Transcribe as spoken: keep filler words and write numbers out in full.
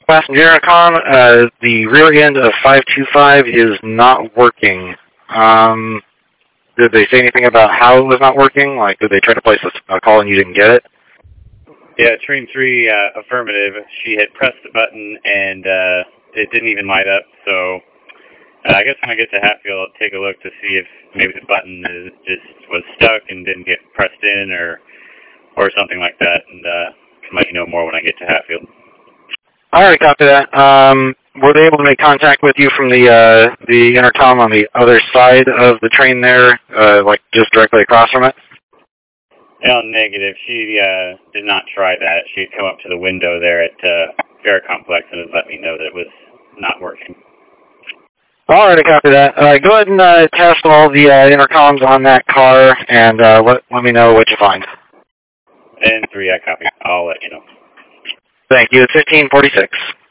Passenger intercom, uh, the rear end of five two five is not working. Um, did they say anything about how it was not working? Like, did they try to place a, a call and you didn't get it? Yeah, Train three, uh, affirmative. She had pressed the button and uh, it didn't even light up, so uh, I guess when I get to Hatfield, I'll take a look to see if maybe the button is, just was stuck and didn't get pressed in or or something like that, and uh, can let you know more when I get to Hatfield. All right, copy that. Um, were they able to make contact with you from the uh, the intercom on the other side of the train there, uh, like just directly across from it? No, negative. She uh, did not try that. She had come up to the window there at uh, Fair Complex and had let me know that it was not working. All right, I copy that. Uh, go ahead and uh, test all the uh, intercoms on that car and uh, let, let me know what you find. And three, I copy. I'll let you know. Thank you. It's fifteen forty-six.